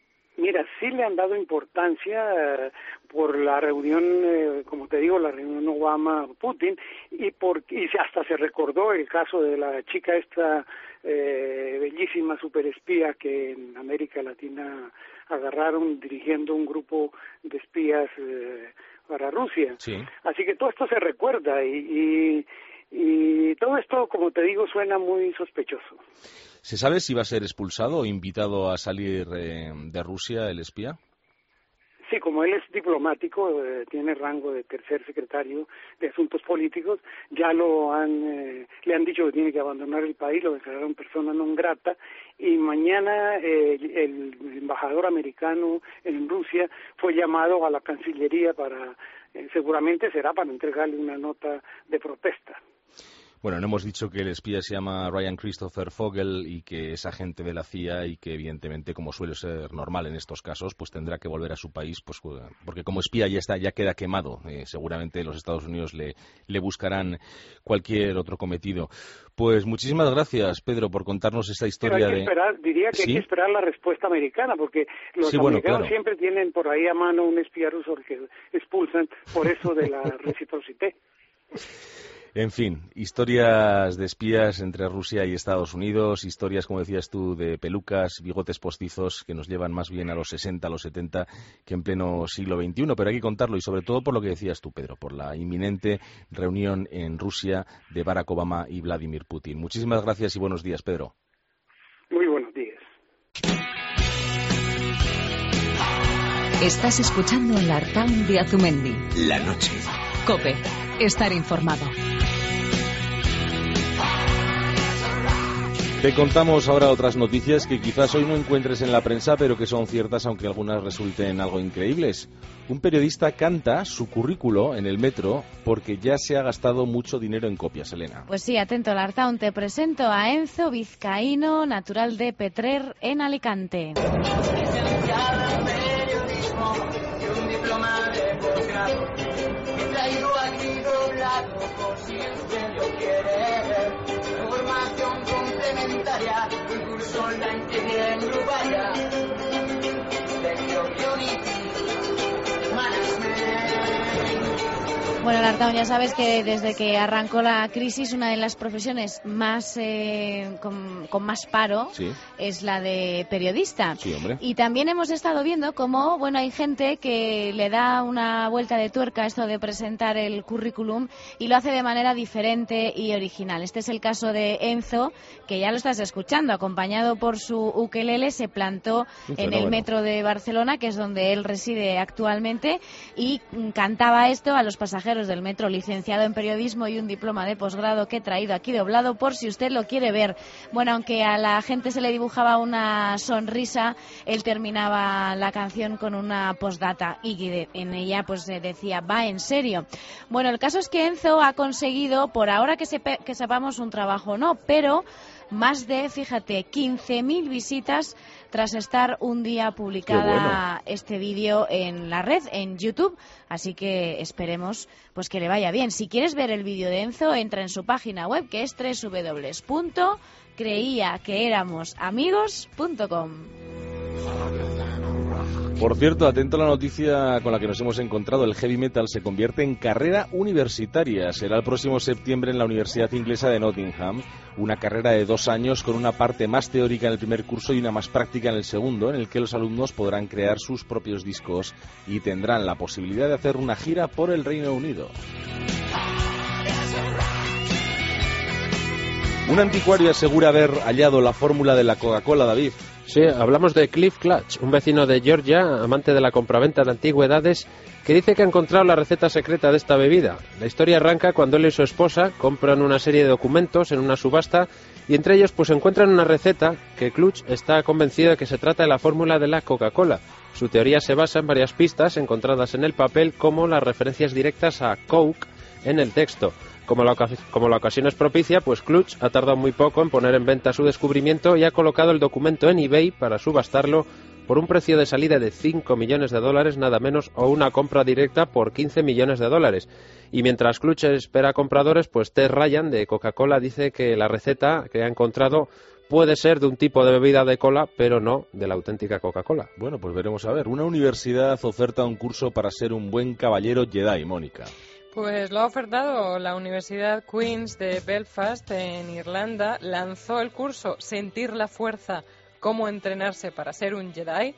Mira, sí le han dado importancia eh, por la reunión, eh, como te digo, la reunión Obama-Putin, y, por, y hasta se recordó el caso de la chica esta eh, bellísima superespía que en América Latina agarraron dirigiendo un grupo de espías eh, para Rusia. Sí. Así que todo esto se recuerda y, y, y todo esto, como te digo, suena muy sospechoso. ¿Se sabe si va a ser expulsado o invitado a salir eh, de Rusia el espía? Sí, como él es diplomático, eh, tiene rango de tercer secretario de Asuntos Políticos, ya lo han, eh, le han dicho que tiene que abandonar el país, lo declararon persona non grata, y mañana eh, el embajador americano en Rusia fue llamado a la Cancillería para, eh, seguramente será para entregarle una nota de protesta. Bueno, no hemos dicho que el espía se llama Ryan Christopher Fogel y que es agente de la C I A y que evidentemente, como suele ser normal en estos casos, pues tendrá que volver a su país, pues porque como espía ya está, ya queda quemado. Eh, seguramente los Estados Unidos le, le buscarán cualquier otro cometido. Pues muchísimas gracias, Pedro, por contarnos esta historia. Pero hay que de... esperar, diría que ¿Sí? hay que esperar la respuesta americana, porque los sí, bueno, americanos claro. siempre tienen por ahí a mano un espía ruso que expulsan, por eso de la reciprocidad. En fin, historias de espías entre Rusia y Estados Unidos, historias, como decías tú, de pelucas, bigotes postizos que nos llevan más bien a los sesenta, a los setenta, que en pleno siglo veintiuno, pero hay que contarlo y sobre todo por lo que decías tú, Pedro, por la inminente reunión en Rusia de Barack Obama y Vladimir Putin. Muchísimas gracias y buenos días, Pedro. Muy buenos días. Estás escuchando el Artaun de Azumendi. La noche. COPE. Estar informado. Te contamos ahora otras noticias que quizás hoy no encuentres en la prensa, pero que son ciertas, aunque algunas resulten algo increíbles. Un periodista canta su currículo en el metro porque ya se ha gastado mucho dinero en copias, Elena. Pues sí, atento, Lartaun, te presento a Enzo, vizcaíno, natural de Petrer, en Alicante. Por si usted lo quiere, formación complementaria, un curso online que bien grupalla, lección Unity, management. Bueno, Lartaun, ya sabes que desde que arrancó la crisis, una de las profesiones más eh, con, con más paro sí. es la de periodista. Sí, hombre. Y también hemos estado viendo cómo, bueno, hay gente que le da una vuelta de tuerca a esto de presentar el currículum y lo hace de manera diferente y original. Este es el caso de Enzo, que ya lo estás escuchando, acompañado por su ukelele, se plantó en el metro de Barcelona, que es donde él reside actualmente, y cantaba esto a los pasajeros del metro, licenciado en periodismo y un diploma de posgrado que he traído aquí doblado por si usted lo quiere ver. Bueno, aunque a la gente se le dibujaba una sonrisa, él terminaba la canción con una postdata y de, en ella pues decía, va en serio. Bueno, el caso es que Enzo ha conseguido, por ahora que, sepe, que sepamos, un trabajo no, pero más de, fíjate, quince mil visitas tras estar un día publicada bueno. este vídeo en la red, en YouTube, así que esperemos pues que le vaya bien. Si quieres ver el vídeo de Enzo, entra en su página web, que es doble u doble u doble u punto creía que éramos amigos punto com. Por cierto, atento a la noticia con la que nos hemos encontrado, el heavy metal se convierte en carrera universitaria. Será el próximo septiembre en la Universidad Inglesa de Nottingham, una carrera de dos años con una parte más teórica en el primer curso y una más práctica en el segundo, en el que los alumnos podrán crear sus propios discos y tendrán la posibilidad de hacer una gira por el Reino Unido. Un anticuario asegura haber hallado la fórmula de la Coca-Cola, David. Sí, hablamos de Cliff Clutch, un vecino de Georgia, amante de la compraventa de antigüedades, que dice que ha encontrado la receta secreta de esta bebida. La historia arranca cuando él y su esposa compran una serie de documentos en una subasta y entre ellos pues encuentran una receta que Clutch está convencido de que se trata de la fórmula de la Coca-Cola. Su teoría se basa en varias pistas encontradas en el papel, como las referencias directas a Coke en el texto. Como la, como la ocasión es propicia, pues Clutch ha tardado muy poco en poner en venta su descubrimiento y ha colocado el documento en eBay para subastarlo por un precio de salida de cinco millones de dólares, nada menos, o una compra directa por quince millones de dólares. Y mientras Clutch espera compradores, pues Ted Ryan de Coca-Cola dice que la receta que ha encontrado puede ser de un tipo de bebida de cola, pero no de la auténtica Coca-Cola. Bueno, pues veremos a ver. Una universidad oferta un curso para ser un buen caballero Jedi, Mónica. Pues lo ha ofertado la Universidad Queen's de Belfast, en Irlanda. Lanzó el curso Sentir la Fuerza, cómo entrenarse para ser un Jedi,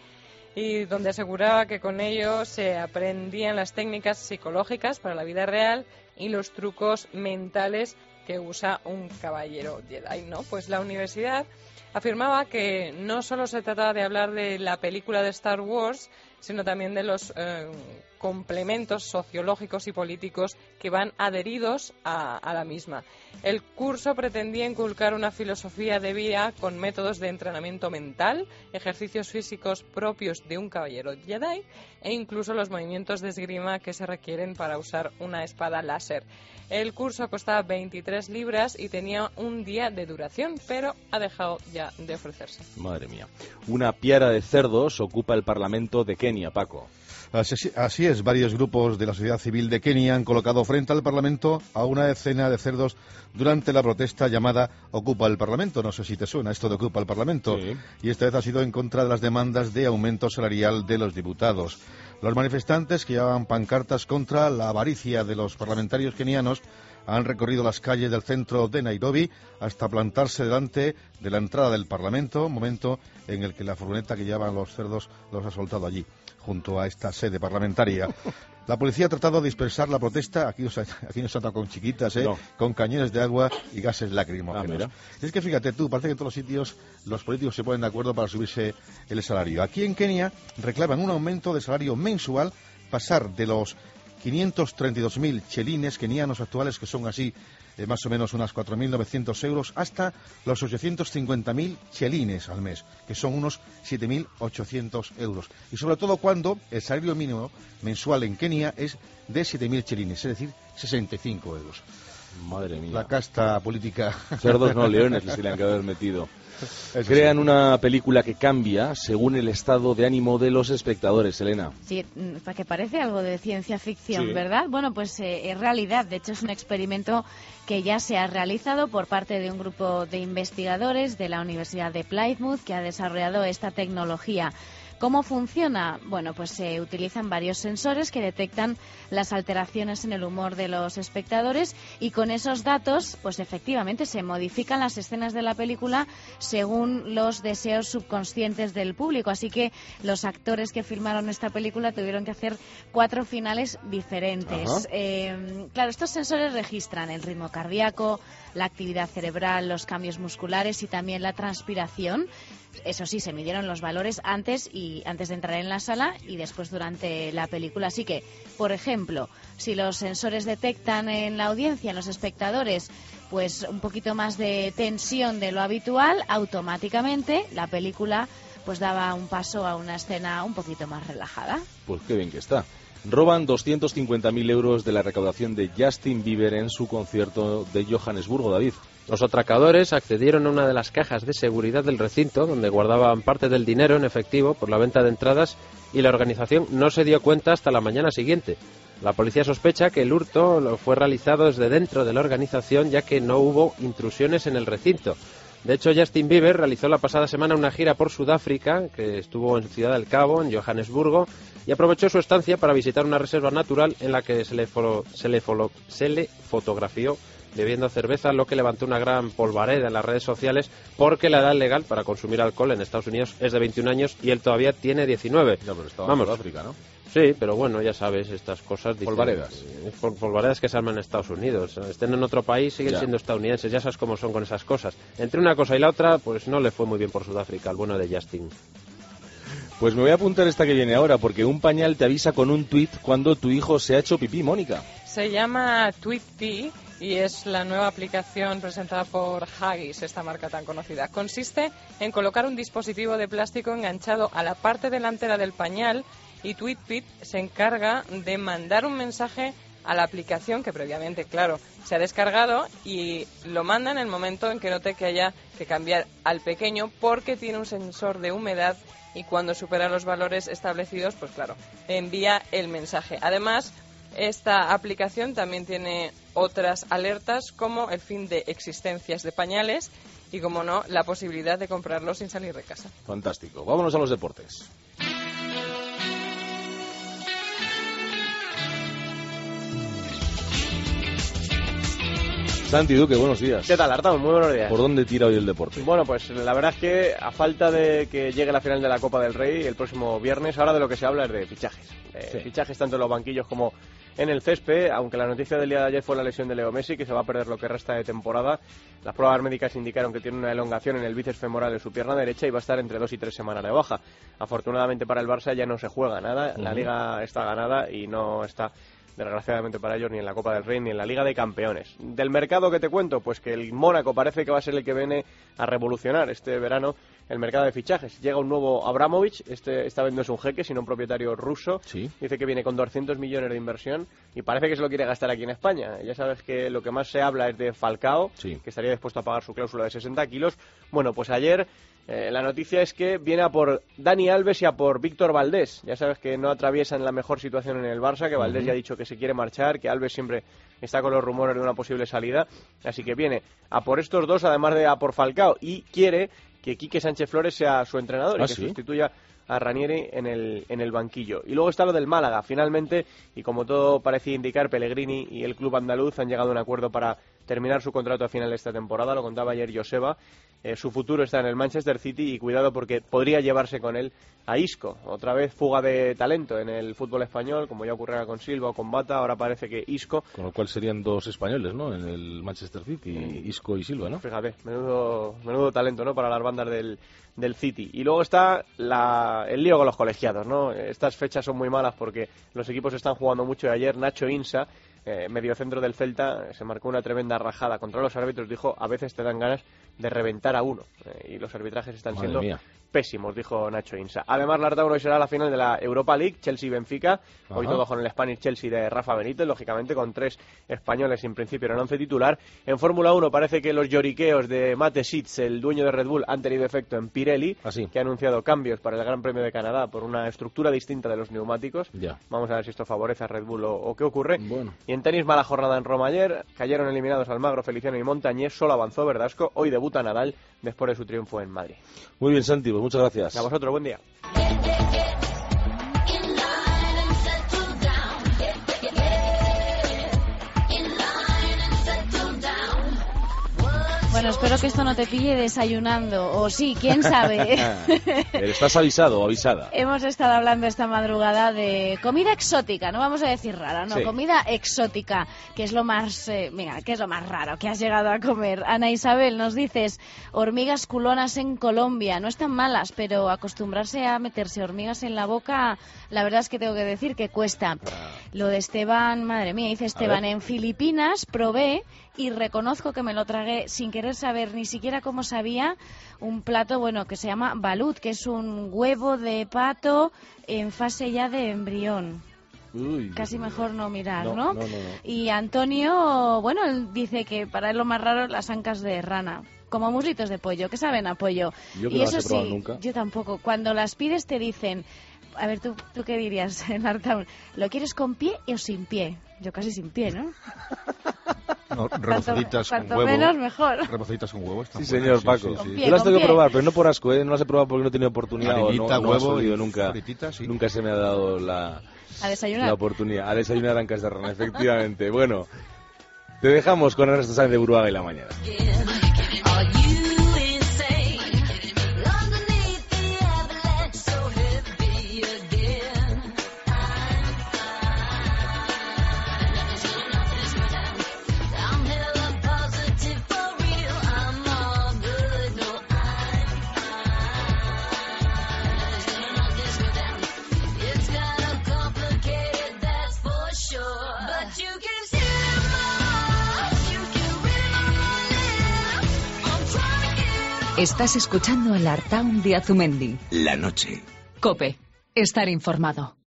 y donde aseguraba que con ello se aprendían las técnicas psicológicas para la vida real y los trucos mentales que usa un caballero Jedi, ¿no? Pues la universidad afirmaba que no solo se trataba de hablar de la película de Star Wars, sino también de los eh, complementos sociológicos y políticos que van adheridos a, a la misma. El curso pretendía inculcar una filosofía de vida con métodos de entrenamiento mental, ejercicios físicos propios de un caballero Jedi e incluso los movimientos de esgrima que se requieren para usar una espada láser. El curso costaba veintitrés libras y tenía un día de duración, pero ha dejado ya de ofrecerse. Madre mía. Una piara de cerdos ocupa el Parlamento de Kenia, Paco. Así, así es, varios grupos de la sociedad civil de Kenia han colocado frente al Parlamento a una decena de cerdos durante la protesta llamada Ocupa el Parlamento. No sé si te suena esto de Ocupa el Parlamento. Sí. Y esta vez ha sido en contra de las demandas de aumento salarial de los diputados. Los manifestantes, que llevaban pancartas contra la avaricia de los parlamentarios kenianos, han recorrido las calles del centro de Nairobi hasta plantarse delante de la entrada del Parlamento, momento en el que la furgoneta que llevaban los cerdos los ha soltado allí, junto a esta sede parlamentaria. La policía ha tratado de dispersar la protesta, aquí nos, aquí nos ha tratado con chiquitas, ¿eh? No. Con cañones de agua y gases lacrimógenos. Ah, es que fíjate tú, parece que en todos los sitios los políticos se ponen de acuerdo para subirse el salario. Aquí en Kenia reclaman un aumento de salario mensual, pasar de los quinientos treinta y dos mil chelines kenianos actuales, que son así eh, más o menos unas cuatro mil novecientos euros, hasta los ochocientos cincuenta mil chelines al mes, que son unos siete mil ochocientos euros. Y sobre todo cuando el salario mínimo mensual en Kenia es de siete mil chelines, es decir, sesenta y cinco euros. Madre mía. La casta política. Cerdos no, leones les tenían que haber metido. Eso Crean sí. Una película que cambia según el estado de ánimo de los espectadores, Elena. Sí, para que parece algo de ciencia ficción, sí. ¿verdad? Bueno, pues eh, es realidad. De hecho, es un experimento que ya se ha realizado por parte de un grupo de investigadores de la Universidad de Plymouth que ha desarrollado esta tecnología. ¿Cómo funciona? Bueno, pues se utilizan varios sensores que detectan las alteraciones en el humor de los espectadores y con esos datos, pues efectivamente se modifican las escenas de la película según los deseos subconscientes del público. Así que los actores que filmaron esta película tuvieron que hacer cuatro finales diferentes. Eh, claro, estos sensores registran el ritmo cardíaco, la actividad cerebral, los cambios musculares y también la transpiración. Eso sí, se midieron los valores antes y antes de entrar en la sala y después durante la película. Así que, por ejemplo, si los sensores detectan en la audiencia, en los espectadores, pues un poquito más de tensión de lo habitual, automáticamente la película pues daba un paso a una escena un poquito más relajada. Pues qué bien que está. Roban doscientos cincuenta mil euros de la recaudación de Justin Bieber en su concierto de Johannesburgo, David. Los atracadores accedieron a una de las cajas de seguridad del recinto, donde guardaban parte del dinero en efectivo por la venta de entradas, y la organización no se dio cuenta hasta la mañana siguiente. La policía sospecha que el hurto fue realizado desde dentro de la organización, ya que no hubo intrusiones en el recinto. De hecho, Justin Bieber realizó la pasada semana una gira por Sudáfrica, que estuvo en Ciudad del Cabo, en Johannesburgo, y aprovechó su estancia para visitar una reserva natural en la que se le, folo, se le, folo, se le fotografió bebiendo cerveza, lo que levantó una gran polvareda en las redes sociales, porque la edad legal para consumir alcohol en Estados Unidos es de veintiún años y él todavía tiene diecinueve. No, pero estaba Vamos. en Sudáfrica, ¿no? Sí, pero bueno, ya sabes, estas cosas... Dicen, polvaredas. Pol, polvaredas que se arman en Estados Unidos. Estén en otro país, siguen ya. siendo estadounidenses, ya sabes cómo son con esas cosas. Entre una cosa y la otra, pues no le fue muy bien por Sudáfrica, al bueno de Justin. Pues me voy a apuntar esta que viene ahora, porque un pañal te avisa con un tuit cuando tu hijo se ha hecho pipí, Mónica. Se llama TweetPee y es la nueva aplicación presentada por Huggies, esta marca tan conocida. Consiste en colocar un dispositivo de plástico enganchado a la parte delantera del pañal y TweetPee se encarga de mandar un mensaje a la aplicación que previamente, claro, se ha descargado y lo manda en el momento en que note que haya que cambiar al pequeño, porque tiene un sensor de humedad y cuando supera los valores establecidos, pues claro, envía el mensaje. Además, esta aplicación también tiene otras alertas como el fin de existencias de pañales y, como no, la posibilidad de comprarlos sin salir de casa. Fantástico. Vámonos a los deportes. Santi Duque, buenos días. ¿Qué tal, Artau? Muy buenos días. ¿Por dónde tira hoy el deporte? Bueno, pues la verdad es que a falta de que llegue la final de la Copa del Rey el próximo viernes, ahora de lo que se habla es de fichajes. De sí. Fichajes tanto en los banquillos como en el césped, aunque la noticia del día de ayer fue la lesión de Leo Messi, que se va a perder lo que resta de temporada. Las pruebas médicas indicaron que tiene una elongación en el bíceps femoral de su pierna derecha y va a estar entre dos y tres semanas de baja. Afortunadamente para el Barça ya no se juega nada, la Liga está ganada y no está, desgraciadamente para ellos, ni en la Copa del Rey ni en la Liga de Campeones. Del mercado que te cuento, pues que el Mónaco parece que va a ser el que viene a revolucionar este verano el mercado de fichajes. Llega un nuevo Abramovich, este esta vez no es un jeque, sino un propietario ruso. Sí. Dice que viene con doscientos millones de inversión y parece que se lo quiere gastar aquí en España. Ya sabes que lo que más se habla es de Falcao, sí, que estaría dispuesto a pagar su cláusula de sesenta kilos. Bueno, pues ayer Eh, la noticia es que viene a por Dani Alves y a por Víctor Valdés. Ya sabes que no atraviesan la mejor situación en el Barça, que Valdés uh-huh. ya ha dicho que se quiere marchar, que Alves siempre está con los rumores de una posible salida. Así que viene a por estos dos, además de a por Falcao, y quiere que Quique Sánchez Flores sea su entrenador ¿Ah, y que sí? sustituya a Ranieri en el, en el banquillo. Y luego está lo del Málaga, finalmente, y como todo parecía indicar, Pellegrini y el club andaluz han llegado a un acuerdo para terminar su contrato a final de esta temporada, lo contaba ayer Joseba. Eh, su futuro está en el Manchester City y cuidado porque podría llevarse con él a Isco. Otra vez fuga de talento en el fútbol español, como ya ocurriera con Silva o con Bata, ahora parece que Isco... Con lo cual serían dos españoles, ¿no?, en el Manchester City, mm. Isco y Silva, ¿no? Fíjate, menudo, menudo talento, ¿no?, para las bandas del, del City. Y luego está la, el lío con los colegiados, ¿no? Estas fechas son muy malas porque los equipos están jugando mucho y ayer Nacho Insa, Eh, mediocentro del Celta, se marcó una tremenda rajada contra los árbitros. Dijo, a veces te dan ganas de reventar a uno, eh, y los arbitrajes están Madre siendo mía. pésimos, dijo Nacho Insa. Además, la hoy será la final de la Europa League, Chelsea-Benfica. Hoy todo con el Spanish Chelsea de Rafa Benítez, lógicamente con tres españoles en principio en el once titular. En Fórmula uno parece que los lloriqueos de Mate Sitz, el dueño de Red Bull, han tenido efecto en Pirelli, Así. que ha anunciado cambios para el Gran Premio de Canadá por una estructura distinta de los neumáticos. Ya. Vamos a ver si esto favorece a Red Bull o, o qué ocurre. Bueno. Y en tenis, mala jornada en Roma ayer. Cayeron eliminados Almagro, Feliciano y Montañés. Solo avanzó Verdasco. Hoy debuta Nadal después de su triunfo en Madrid. Muy bien, Santi, pues muchas gracias. A vosotros, buen día. Bueno, espero que esto no te pille desayunando, o sí, quién sabe. ¿Estás avisado o avisada? Hemos estado hablando esta madrugada de comida exótica, no vamos a decir rara, no, sí. comida exótica, que es lo más, eh, venga, ¿qué es lo más raro que has llegado a comer? Ana Isabel, nos dices, hormigas culonas en Colombia, no están malas, pero acostumbrarse a meterse hormigas en la boca, la verdad es que tengo que decir que cuesta. Lo de Esteban, madre mía, dice Esteban, en Filipinas probé y reconozco que me lo tragué sin querer saber ni siquiera cómo sabía, un plato, bueno, que se llama balut, que es un huevo de pato en fase ya de embrión. Uy, Casi mejor no mirar, no, ¿no? no, no, no. Y Antonio, bueno, él dice que para él lo más raro es las ancas de rana. Como muslitos de pollo, que saben a pollo. Yo que y no eso las he probado sí, nunca. yo tampoco. Cuando las pides te dicen, a ver, ¿tú, tú qué dirías en Artown? ¿Lo quieres con pie o sin pie? Yo casi sin pie, ¿no? No, rebozaditas con cuanto huevo. menos, mejor. Rebozaditas con huevo. Están Sí, buenas, señor, Paco. Sí, sí, sí. pie, Yo las con tengo que pie. probar, pero no por asco, ¿eh? No las he probado porque no he tenido oportunidad. o Harinita, no, no ha huevo salido y nunca. frititas, sí. Nunca se me ha dado la, A desayunar. la oportunidad. A desayunar ancas de rana, efectivamente. Bueno, te dejamos con Ernesto Sáenz de Buruaga y la mañana. Estás escuchando el Artaun de Azumendi. La noche. COPE. Estar informado.